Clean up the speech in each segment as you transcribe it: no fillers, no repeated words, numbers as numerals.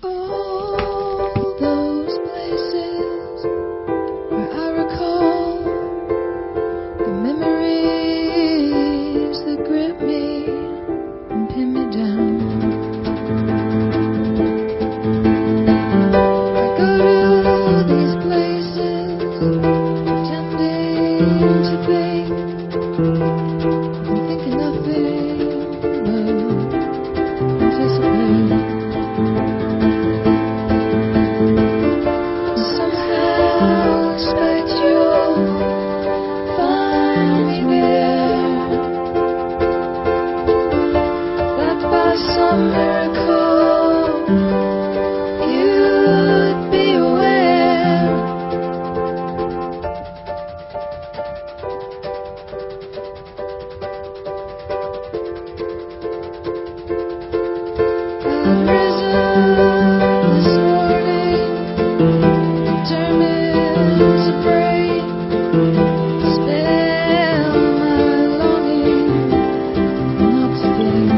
All those places where I recall the memories that grip me and pin me down. I go to these places pretending to think I'm thinking nothing but anticipate. Somehow expect you'll find me there, that by some miracle you'd be aware. I've risen this morning, determined to break the spell my longing not to think.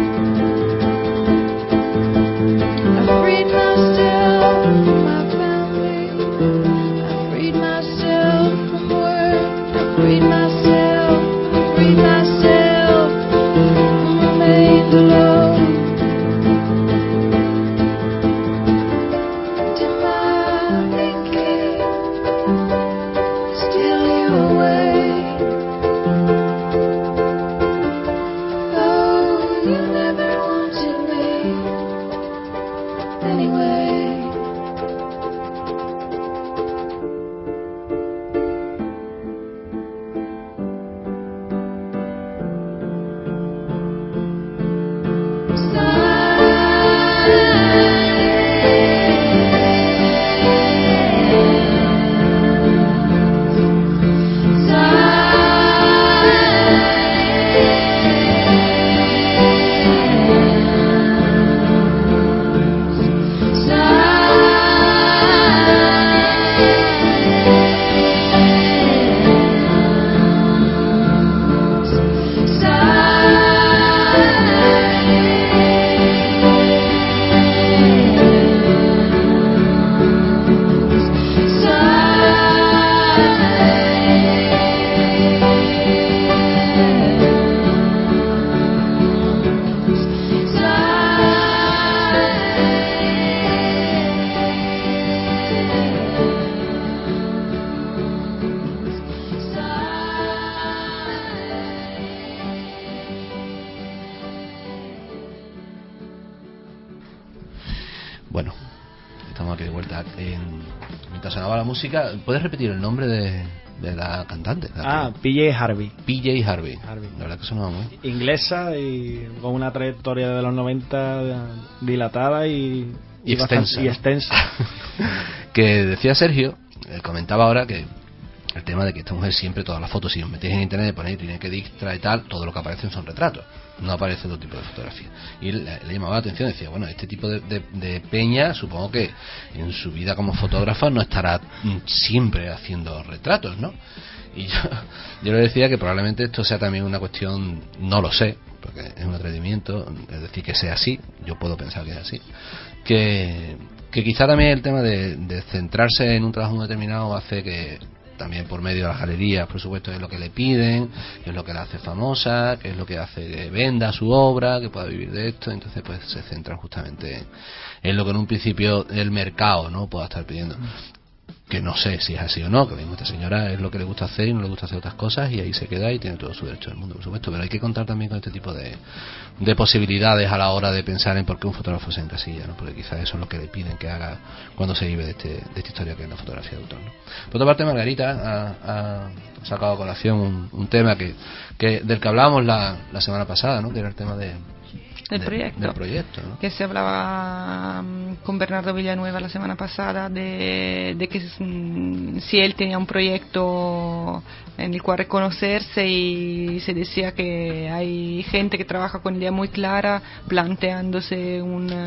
I freed myself from my family, I freed myself from work, I freed myself and remained alone. And in my thinking, steal you away. Though you never wanted me anyway. Bueno, estamos aquí de vuelta. Mientras sonaba la música, ¿puedes repetir el nombre de la cantante? PJ Harvey. PJ Harvey. La verdad que sonaba muy inglesa y con una trayectoria de los 90 dilatada y extensa. Que decía Sergio, comentaba ahora que el tema de que esta mujer siempre, todas las fotos, si os metéis en internet, ponéis tiene que distraer y tal, todo lo que aparecen son retratos, no aparece otro tipo de fotografía. Y él le llamaba la atención, decía, bueno, este tipo de peña, supongo que en su vida como fotógrafa no estará siempre haciendo retratos, ¿no? Y yo le decía que probablemente esto sea también una cuestión, no lo sé, porque es un atrevimiento, es decir, que sea así, yo puedo pensar que es así, que quizá también el tema de centrarse en un trabajo muy determinado hace que también por medio de las galerías, por supuesto, es lo que le piden, que es lo que la hace famosa, que es lo que hace que venda su obra, que pueda vivir de esto, entonces pues se centran justamente en lo que en un principio el mercado no pueda estar pidiendo. Que no sé si es así o no, que mismo esta señora es lo que le gusta hacer y no le gusta hacer otras cosas y ahí se queda y tiene todo su derecho del mundo, por supuesto, pero hay que contar también con este tipo de posibilidades a la hora de pensar en por qué un fotógrafo se encasilla, ¿no? Porque quizás eso es lo que le piden que haga cuando se vive de esta historia que es la fotografía de autor, ¿no? Por otra parte, Margarita ha sacado a colación un tema que del que hablábamos la semana pasada, ¿no? Que era el tema del proyecto, ¿no? Que se hablaba con Bernardo Villanueva la semana pasada de que si él tenía un proyecto en el cual reconocerse, y se decía que hay gente que trabaja con idea muy clara, planteándose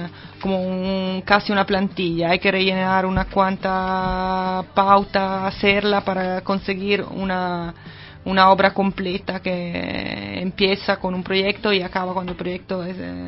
casi una plantilla, hay que rellenar una cuanta pauta, hacerla para conseguir una obra completa que empieza con un proyecto y acaba cuando el proyecto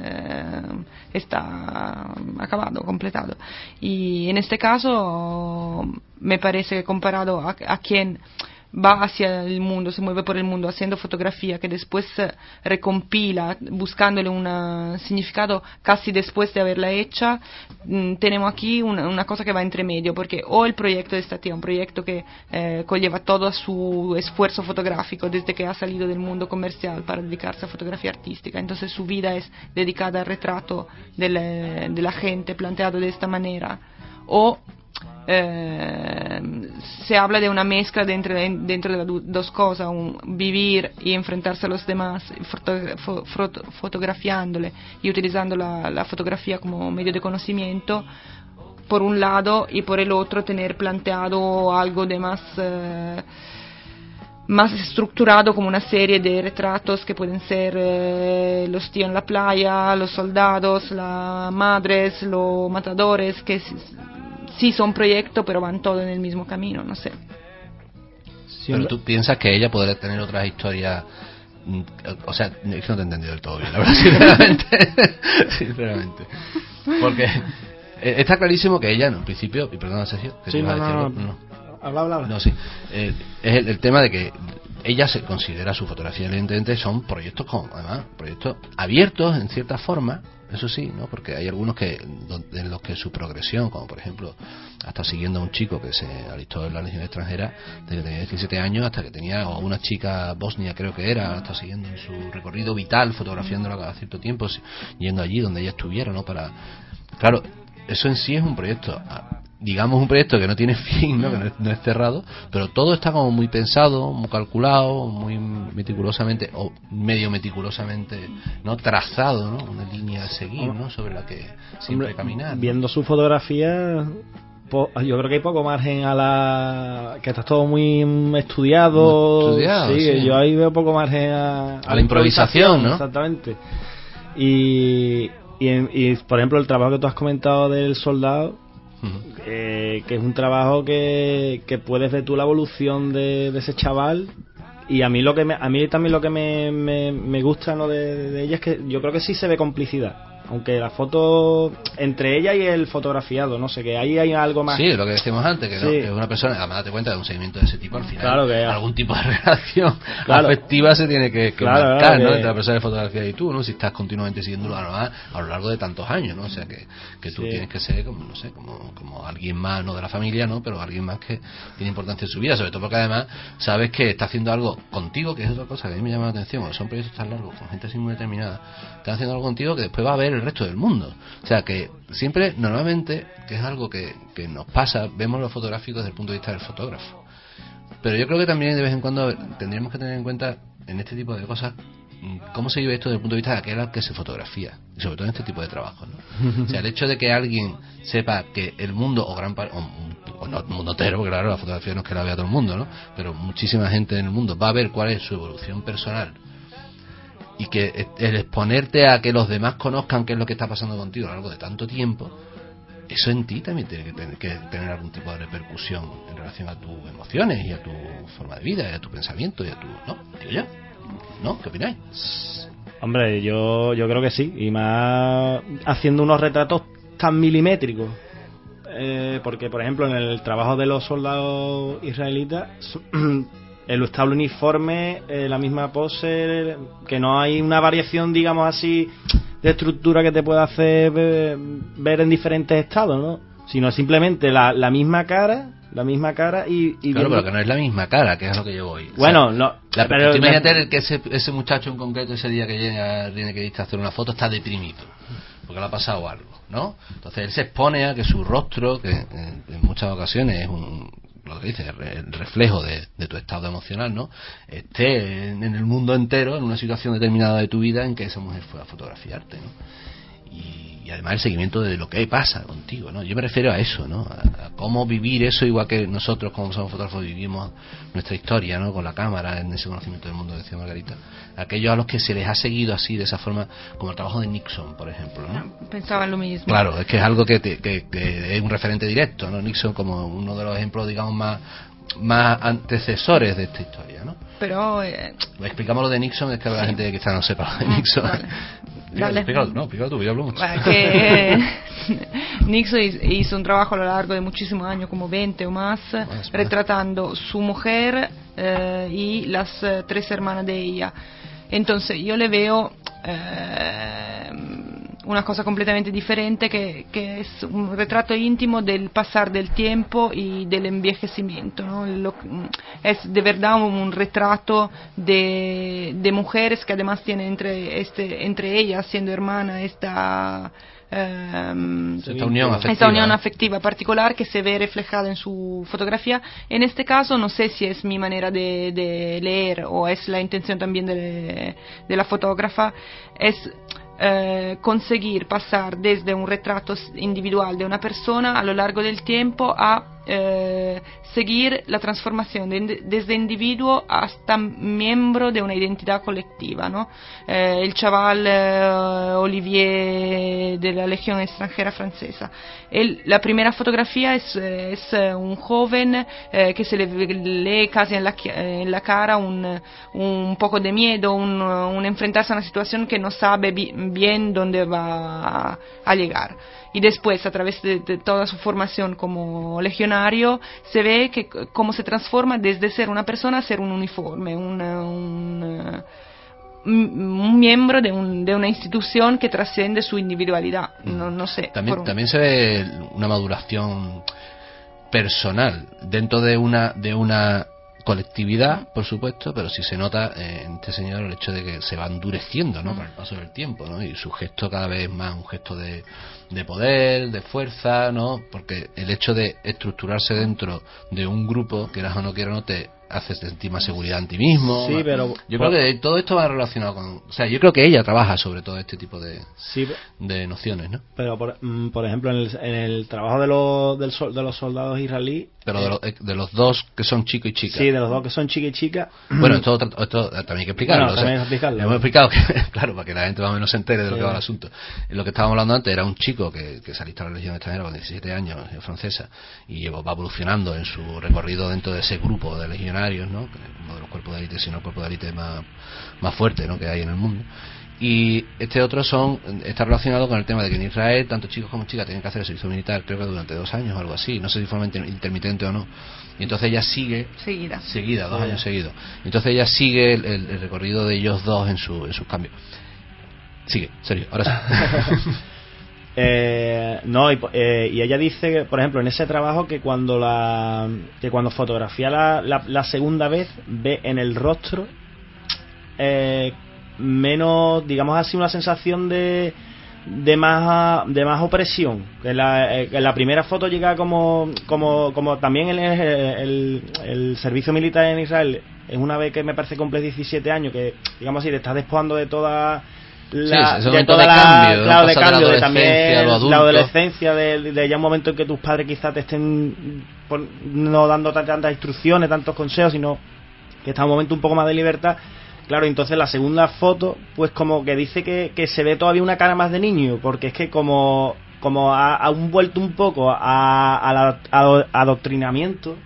está acabado, completado. Y en este caso me parece que comparado a quien va hacia el mundo, se mueve por el mundo haciendo fotografía que después recompila buscándole un significado casi después de haberla hecha, tenemos aquí una cosa que va entre medio, porque o el proyecto de esta tía, un proyecto que conlleva todo su esfuerzo fotográfico desde que ha salido del mundo comercial para dedicarse a fotografía artística, entonces su vida es dedicada al retrato de la gente planteado de esta manera, o se habla de una mezcla dentro de las dos cosas, vivir y enfrentarse a los demás fotografiándole y utilizando la fotografía como medio de conocimiento por un lado, y por el otro tener planteado algo de más estructurado, como una serie de retratos que pueden ser los tíos en la playa, los soldados, las madres, los matadores, que sí son proyectos, pero van todos en el mismo camino, no sé. Pero tú piensas que ella podría tener otras historias, o sea, es que no te he entendido del todo bien, la verdad, sinceramente. Porque está clarísimo que ella, en principio, y perdona Sergio, que sí, te ibas a decir no. Habla. No, sí. Es el tema de que ella se considera su fotografía, evidentemente, son proyectos además, proyectos abiertos en cierta forma, eso sí, ¿no? Porque hay algunos en los que su progresión, como por ejemplo, hasta siguiendo a un chico que se alistó en la Legión Extranjera desde que tenía 17 años hasta que tenía, o a una chica bosnia creo que era, hasta siguiendo en su recorrido vital, fotografiándola cada cierto tiempo, yendo allí donde ella estuviera, ¿no? Claro, eso en sí es un proyecto, digamos un proyecto que no tiene fin, ¿no? Que no es cerrado, pero todo está como muy pensado, muy calculado, muy meticulosamente, o medio meticulosamente, ¿no? Trazado, ¿no? Una línea a seguir, ¿no? Sobre la que siempre caminar, ¿no? Viendo su fotografía, yo creo que hay poco margen que está todo muy estudiado, sí. Yo ahí veo poco margen a la improvisación, ¿no? Exactamente. Y por ejemplo el trabajo que tú has comentado del soldado, que es un trabajo que puedes ver tú la evolución de ese chaval, y a mí también lo que me gusta, ¿no? de ella es que yo creo que sí se ve complicidad, aunque la foto entre ella y el fotografiado, no sé, que ahí hay algo más. Sí, lo que decíamos antes, que, sí. No, que una persona, además date cuenta de un seguimiento de ese tipo, al final, claro que algún tipo de relación afectiva se tiene que marcar, ¿no? Entre la persona de fotografía y tú, ¿no? Si estás continuamente siguiéndolo a lo largo de tantos años, ¿no? O sea, que tú tienes que ser, como, no sé, como alguien más, no de la familia, ¿no? Pero alguien más que tiene importancia en su vida, sobre todo porque además sabes que está haciendo algo contigo, que es otra cosa que a mí me llama la atención, cuando son proyectos tan largos, con gente así muy determinada, están haciendo algo contigo que después va a ver el resto del mundo. O sea, que siempre, normalmente, que es algo que nos pasa, vemos lo fotográfico desde el punto de vista del fotógrafo, pero yo creo que también de vez en cuando tendríamos que tener en cuenta en este tipo de cosas cómo se vive esto desde el punto de vista de aquel al que se fotografía, y sobre todo en este tipo de trabajos, ¿no? O sea, el hecho de que alguien sepa que el mundo, o gran parte, o no el mundo entero, porque claro, la fotografía no es que la vea todo el mundo, ¿no? Pero muchísima gente en el mundo va a ver cuál es su evolución personal, y que el exponerte a que los demás conozcan qué es lo que está pasando contigo a lo largo de tanto tiempo, eso en ti también tiene que tener algún tipo de repercusión en relación a tus emociones y a tu forma de vida y a tu pensamiento y a tu... ¿no? Digo yo. ¿No? ¿Qué opináis? Hombre, yo creo que sí, y más haciendo unos retratos tan milimétricos, porque por ejemplo en el trabajo de los soldados israelitas el estable uniforme, la misma pose, que no hay una variación, digamos así, de estructura que te pueda hacer ver en diferentes estados, ¿no? Sino simplemente la misma cara y claro, pero que no es la misma cara, que es lo que yo voy. Bueno, o sea, no. Pero imagínate que ese muchacho en concreto, ese día que tiene que irse a hacer una foto, está deprimido, porque le ha pasado algo, ¿no? Entonces él se expone a que su rostro, que en muchas ocasiones es lo que dice, el reflejo de tu estado emocional, ¿no? Esté en el mundo entero, en una situación determinada de tu vida en que esa mujer fue a fotografiarte, ¿no? Y además el seguimiento de lo que pasa contigo, ¿no? Yo me refiero a eso, ¿no? A cómo vivir eso, igual que nosotros como somos fotógrafos vivimos nuestra historia, ¿no? Con la cámara, en ese conocimiento del mundo, decía Margarita. Aquellos a los que se les ha seguido así, de esa forma, como el trabajo de Nixon, por ejemplo, ¿no? Pensaba lo mismo. Claro, es que es algo que es un referente directo, ¿no? Nixon como uno de los ejemplos, digamos, más más antecesores de esta historia, ¿no? Pero explicamos lo de Nixon, es que la gente quizá no sepa lo de Nixon. Vale. Explícalo tú, yo hablo mucho. Que Nixon hizo un trabajo a lo largo de muchísimos años, como 20 o más, retratando su mujer y las 3 hermanas de ella. Entonces yo le veo una cosa completamente diferente, que es un retrato íntimo del pasar del tiempo y del envejecimiento, ¿no? Es de verdad un retrato de mujeres que además tienen entre ellas, siendo hermana, esta unión afectiva particular que se ve reflejada en su fotografía. En este caso no sé si es mi manera de leer o es la intención también de la fotógrafa, es conseguir pasar desde un retrato individual de una persona a lo largo del tiempo a seguir la transformación desde individuo hasta miembro de una identidad colectiva, ¿no? El chaval Olivier de la Legión Extranjera Francesa. La primera fotografía es un joven que se le lee casi en la cara un poco de miedo, un enfrentarse a una situación que no sabe bien dónde va a llegar. Y después, a través de toda su formación como legionario, se ve que cómo se transforma desde ser una persona a ser un uniforme, un miembro de una institución que trasciende su individualidad. No sé. También se ve una maduración personal dentro de una colectividad, por supuesto, pero sí se nota en este señor el hecho de que se va endureciendo, ¿no? Con el paso del tiempo, ¿no? Y su gesto cada vez más un gesto de poder, de fuerza, ¿no? Porque el hecho de estructurarse dentro de un grupo, quieras o no quieras, no te hace sentir más seguridad en ti mismo. Sí, pero yo creo que todo esto va relacionado con, o sea, yo creo que ella trabaja sobre todo este tipo de nociones, ¿no? Pero por ejemplo en el trabajo de los soldados israelíes, pero de los dos que son chico y chica. Sí, de los dos que son chica y chica. Bueno, esto también hay que explicarlo. Bueno, también hay que explicarlo. Hemos explicado que, claro, para que la gente más o menos se entere de lo que va el asunto. Lo que estábamos hablando antes era un chico que se alistó a la Legión Extranjera con 17 años, francesa, y va evolucionando en su recorrido dentro de ese grupo de legionarios, ¿no? Que es uno de los cuerpos de élite, si no el cuerpo de élite más fuerte, ¿no? Que hay en el mundo. Y este otro está relacionado con el tema de que en Israel tanto chicos como chicas tienen que hacer el servicio militar, creo que durante 2 años o algo así, no sé si forma intermitente o no, y entonces ella sigue seguida 2 años seguidos, entonces ella sigue el recorrido de ellos dos en sus cambios. Sigue, serio, ahora sí. Y ella dice que, por ejemplo, en ese trabajo que cuando fotografía la segunda vez ve en el rostro menos, digamos así, una sensación de más opresión. Que en la primera foto llega como también el servicio militar en Israel es una vez que me parece cumple 17 años, que digamos así te estás despojando de toda la adolescencia, de ya un momento en que tus padres quizás te estén no dando tantas instrucciones, tantos consejos, sino que está un momento un poco más de libertad. Claro, entonces la segunda foto, pues como que dice que se ve todavía una cara más de niño, porque es que como ha vuelto un poco al adoctrinamiento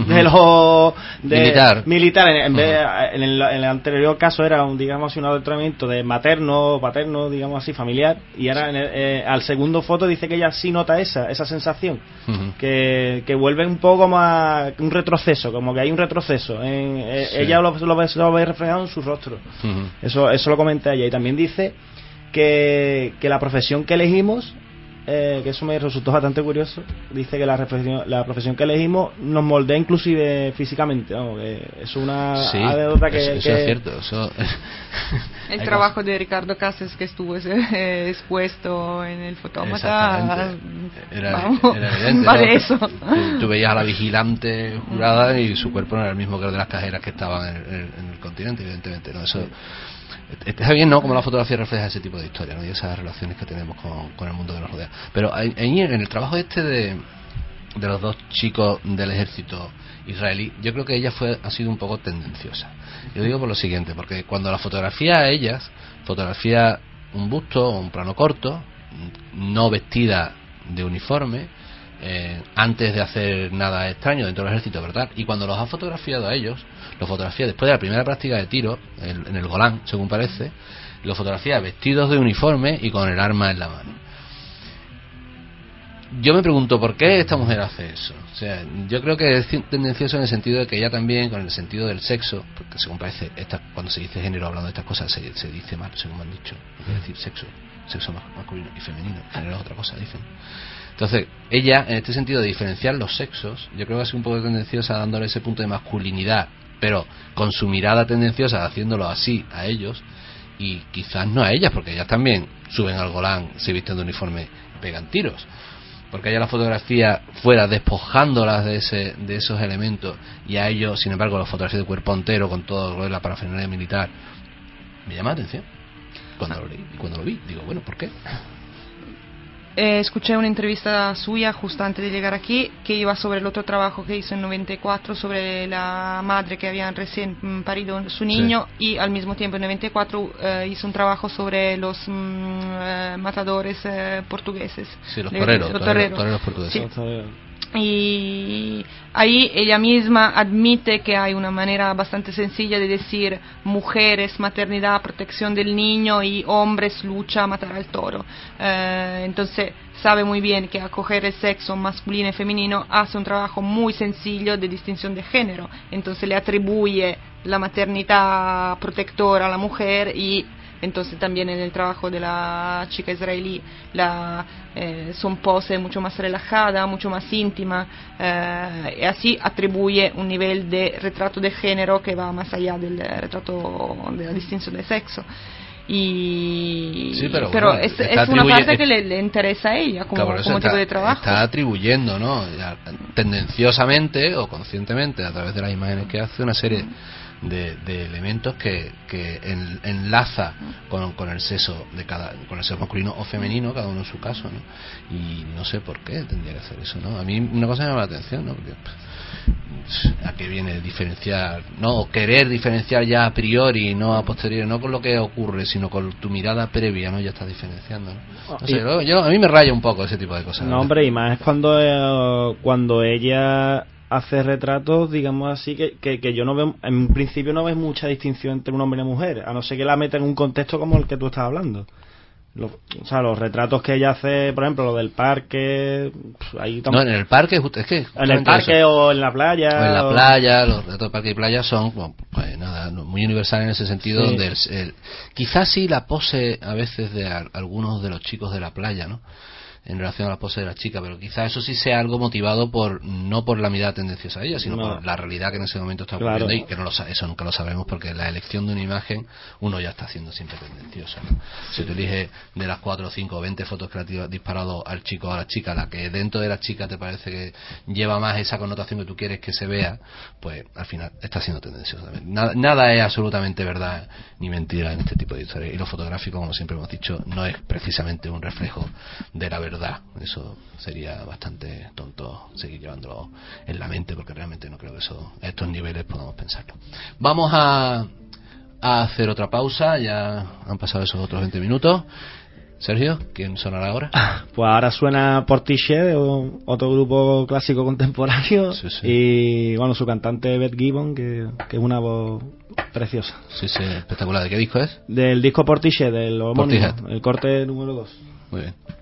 de militar. En el anterior caso era digamos un adoctrinamiento de materno, paterno, digamos así, familiar, y ahora al segundo foto dice que ella sí nota esa sensación, que vuelve un poco más un retroceso, como que hay un retroceso ella lo ve reflejado en su rostro. Eso lo comenta ella, y también dice que la profesión que elegimos, que eso me resultó bastante curioso, dice que la profesión que elegimos nos moldea inclusive físicamente, ¿no? Que es una anécdota que eso es cierto, el trabajo de Ricardo Casas que estuvo expuesto en el Fotómata era evidente, va ¿no? de eso. Tú veías a la vigilante jurada y su cuerpo no era el mismo que el de las cajeras que estaban en el continente, evidentemente, ¿no? Eso está bien, ¿no? Como la fotografía refleja ese tipo de historia, ¿no? Y esas relaciones que tenemos con el mundo que nos rodea. Pero ahí, en el trabajo de los dos chicos del ejército israelí, yo creo que ella ha sido un poco tendenciosa. Yo digo por lo siguiente, porque cuando la fotografía a ellas, fotografía un busto o un plano corto, no vestida de uniforme, antes de hacer nada extraño dentro del ejército, ¿verdad? Y cuando los ha fotografiado a ellos, los fotografía después de la primera práctica de tiro en el Golán, según parece, los fotografía vestidos de uniforme y con el arma en la mano. Yo me pregunto por qué esta mujer hace eso. O sea, yo creo que es tendencioso en el sentido de que ella también, con el sentido del sexo, porque según parece, cuando se dice género hablando de estas cosas se dice mal, según me han dicho, es decir, sexo masculino y femenino, género es otra cosa, dicen. Entonces, ella, en este sentido de diferenciar los sexos, yo creo que es un poco tendenciosa dándole ese punto de masculinidad, pero con su mirada tendenciosa haciéndolo así a ellos, y quizás no a ellas, porque ellas también suben al Golán, se visten de uniforme y pegan tiros. Porque ella la fotografía fuera despojándolas de esos elementos, y a ellos, sin embargo, la fotografía de cuerpo entero con todo lo de la parafernalia militar, me llama la atención cuando lo leí y cuando lo vi. Digo, bueno, ¿por qué? Escuché una entrevista suya justo antes de llegar aquí que iba sobre el otro trabajo que hizo en 94 sobre la madre que había recién parido su niño, sí. Y al mismo tiempo en 94 hizo un trabajo sobre los matadores portugueses. Sí, los toreros portugueses. Sí. Y ahí ella misma admite que hay una manera bastante sencilla de decir mujeres, maternidad, protección del niño, y hombres, lucha, matar al toro. Entonces sabe muy bien que acoger el sexo masculino y femenino hace un trabajo muy sencillo de distinción de género. Entonces le atribuye la maternidad protectora a la mujer, y entonces también en el trabajo de la chica israelí son poses mucho más relajadas, mucho más íntimas, y así atribuye un nivel de retrato de género que va más allá del retrato de la distinción de sexo. Sí, pero bueno, es una parte que le interesa a ella como tipo de trabajo. Está atribuyendo, ¿no?, tendenciosamente o conscientemente, a través de las imágenes que hace, una serie de elementos que enlaza con el sexo con el sexo masculino o femenino, cada uno en su caso, ¿no? Y no sé por qué tendría que hacer eso, ¿no? A mí una cosa me llama la atención, ¿no? Porque a qué viene diferenciar, no, o querer diferenciar ya a priori, no a posteriori, no con lo que ocurre, sino con tu mirada previa, ¿no? Ya estás diferenciando, ¿no? No sé, a mí me raya un poco ese tipo de cosas. No, hombre, y más cuando ella hace retratos, digamos así, que yo no veo, en principio no ves mucha distinción entre un hombre y una mujer, a no ser que la meta en un contexto como el que tú estás hablando. O sea, los retratos que ella hace, por ejemplo, lo del parque, ahí no, en el parque, es que en el parque eso, o en la playa, los retratos de parque y playa son, pues nada, muy universales en ese sentido, sí. Donde quizás sí la pose a veces de algunos de los chicos de la playa, ¿no?, en relación a la pose de la chica, pero quizás eso sí sea algo motivado no por la mirada tendenciosa a ella, sino por la realidad que en ese momento está ocurriendo, claro. Y que eso nunca lo sabemos, porque la elección de una imagen uno ya está haciendo siempre tendenciosa, ¿no? Si tú eliges de las 4, 5 o 20 fotos que le has disparado al chico o a la chica, la que dentro de la chica te parece que lleva más esa connotación que tú quieres que se vea, pues al final está siendo tendenciosa también. Nada es absolutamente verdad ni mentira en este tipo de historias, y lo fotográfico, como siempre hemos dicho, no es precisamente un reflejo de la verdad. Eso sería bastante tonto seguir llevándolo en la mente, porque realmente no creo que eso a estos niveles podamos pensarlo. Vamos a hacer otra pausa, ya han pasado esos otros 20 minutos. Sergio, ¿quién sonará ahora? Pues ahora suena Portishead, otro grupo clásico contemporáneo, sí. Y bueno, su cantante Beth Gibbon, que es una voz preciosa. Sí, espectacular. ¿De qué disco es? Del disco Portishead, el corte número 2. Muy bien.